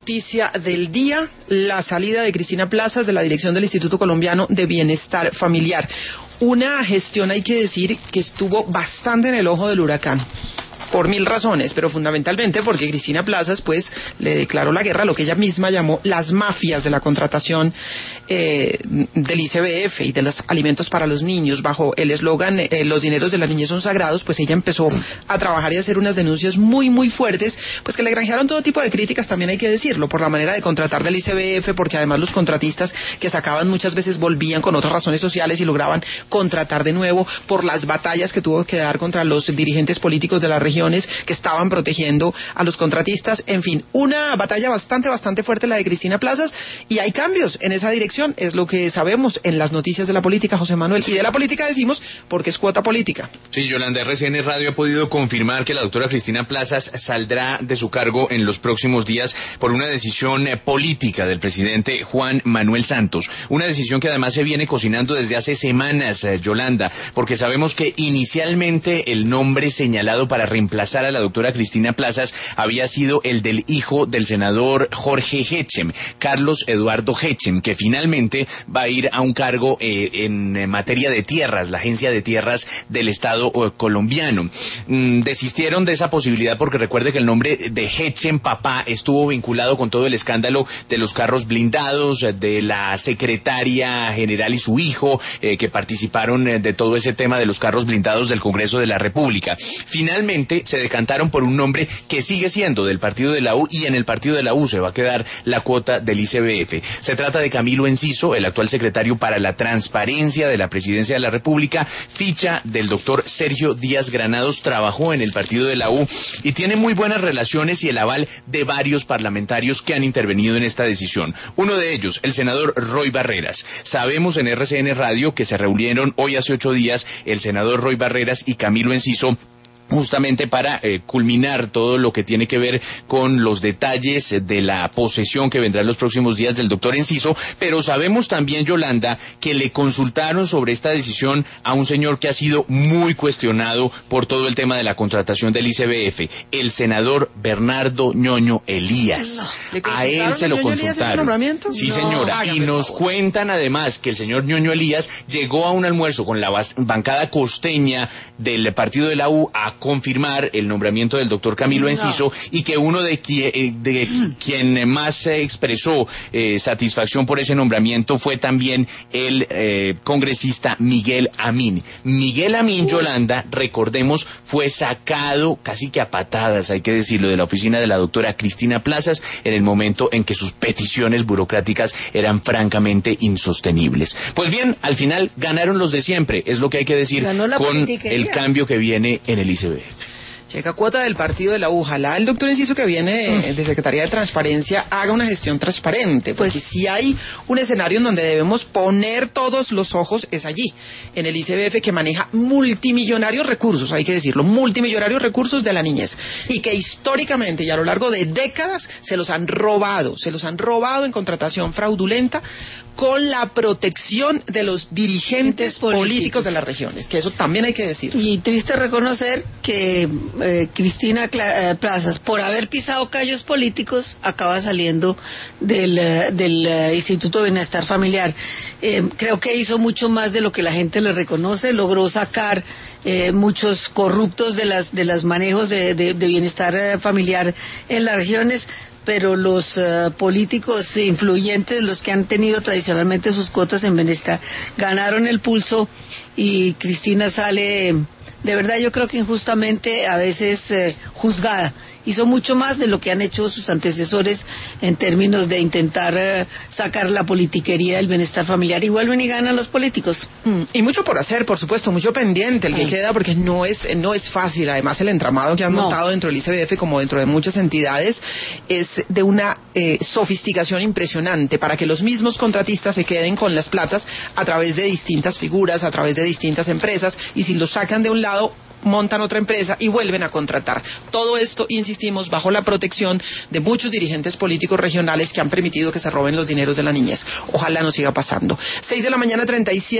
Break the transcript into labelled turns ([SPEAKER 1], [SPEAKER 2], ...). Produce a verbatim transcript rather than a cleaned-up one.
[SPEAKER 1] Noticia del día, la salida de Cristina Plazas de la dirección del Instituto Colombiano de Bienestar Familiar. Una gestión, hay que decir, que estuvo bastante en el ojo del huracán. Por mil razones, pero fundamentalmente porque Cristina Plazas pues le declaró la guerra a lo que ella misma llamó las mafias de la contratación eh, del I C B F y de los alimentos para los niños. Bajo el eslogan eh, los dineros de la niñez son sagrados, pues ella empezó a trabajar y a hacer unas denuncias muy muy fuertes, pues que le granjearon todo tipo de críticas, también hay que decirlo, por la manera de contratar del I C B F, porque además los contratistas que sacaban muchas veces volvían con otras razones sociales y lograban contratar de nuevo, por las batallas que tuvo que dar contra los dirigentes políticos de la región que estaban protegiendo a los contratistas. En fin, una batalla bastante, bastante fuerte la de Cristina Plazas, y hay cambios en esa dirección, es lo que sabemos en las noticias de la política, José Manuel, y de la política decimos porque es cuota política.
[SPEAKER 2] Sí, Yolanda, R C N Radio ha podido confirmar que la doctora Cristina Plazas saldrá de su cargo en los próximos días por una decisión política del presidente Juan Manuel Santos, una decisión que además se viene cocinando desde hace semanas, Yolanda, porque sabemos que inicialmente el nombre señalado para reemplazar a la doctora Cristina Plazas había sido el del hijo del senador Jorge Hechem, Carlos Eduardo Hechem, que finalmente va a ir a un cargo eh, en materia de tierras, la agencia de tierras del Estado eh, colombiano. Mm, desistieron de esa posibilidad porque recuerde que el nombre de Hechem papá estuvo vinculado con todo el escándalo de los carros blindados, de la secretaria general y su hijo, eh, que participaron eh, de todo ese tema de los carros blindados del Congreso de la República. Finalmente se decantaron por un nombre que sigue siendo del partido de la U, y en el partido de la U se va a quedar la cuota del I C B F. Se trata de Camilo Enciso, el actual secretario para la transparencia de la Presidencia de la República, ficha del doctor Sergio Díaz Granados, trabajó en el partido de la U y tiene muy buenas relaciones y el aval de varios parlamentarios que han intervenido en esta decisión. Uno de ellos, el senador Roy Barreras. Sabemos en R C N Radio que se reunieron hoy hace ocho días el senador Roy Barreras y Camilo Enciso, justamente para eh, culminar todo lo que tiene que ver con los detalles de la posesión que vendrá en los próximos días del doctor Enciso, pero sabemos también, Yolanda, que le consultaron sobre esta decisión a un señor que ha sido muy cuestionado por todo el tema de la contratación del I C B F, el senador Bernardo Ñoño Elías.
[SPEAKER 1] No.
[SPEAKER 2] A él se lo consultaron. Sí,
[SPEAKER 1] no.
[SPEAKER 2] señora,
[SPEAKER 1] Hágame
[SPEAKER 2] y nos
[SPEAKER 1] favor.
[SPEAKER 2] cuentan además que el señor Ñoño Elías llegó a un almuerzo con la bancada costeña del partido de la U a confirmar el nombramiento del doctor Camilo Enciso, no. y que uno de, qui de quien más eh, expresó eh, satisfacción por ese nombramiento fue también el eh, congresista Miguel Amín. Miguel Amín, Yolanda, recordemos, fue sacado casi que a patadas, hay que decirlo, de la oficina de la doctora Cristina Plazas en el momento en que sus peticiones burocráticas eran francamente insostenibles. Pues bien, al final ganaron los de siempre, es lo que hay que decir, con el cambio que viene en el I C B F.
[SPEAKER 1] Llega cuota del partido de la U. Ojalá el doctor Enciso, que viene de, de Secretaría de Transparencia, haga una gestión transparente, porque pues, si hay un escenario en donde debemos poner todos los ojos es allí, en el I C B F, que maneja multimillonarios recursos, hay que decirlo, multimillonarios recursos de la niñez, y que históricamente y a lo largo de décadas se los han robado, se los han robado en contratación fraudulenta con la protección de los dirigentes políticos. políticos de las regiones, que eso también hay que decir.
[SPEAKER 3] Y triste reconocer que eh, Cristina Cla Plazas, por haber pisado callos políticos, acaba saliendo del, del uh, Instituto de Bienestar Familiar. Eh, creo que hizo mucho más de lo que la gente le reconoce, logró sacar eh, muchos corruptos de las de los manejos de, de, de bienestar uh, familiar en las regiones, pero los uh, políticos influyentes, los que han tenido tradicionalmente sus cuotas en bienestar, ganaron el pulso, y Cristina sale, de verdad yo creo que injustamente, a veces eh, juzgada. Hizo mucho más de lo que han hecho sus antecesores en términos de intentar eh, sacar la politiquería del bienestar familiar, y vuelven y ganan los políticos.
[SPEAKER 1] Mm, y mucho por hacer, por supuesto, mucho pendiente el que Ay. queda, porque no es no es fácil. Además, el entramado que han no. montado dentro del I C B F, como dentro de muchas entidades, es de una eh, sofisticación impresionante para que los mismos contratistas se queden con las platas a través de distintas figuras, a través de distintas empresas, y si los sacan de un lado, montan otra empresa y vuelven a contratar. Todo esto, insistimos, bajo la protección de muchos dirigentes políticos regionales que han permitido que se roben los dineros de la niñez. Ojalá no siga pasando. Seis de la mañana, treinta y siete.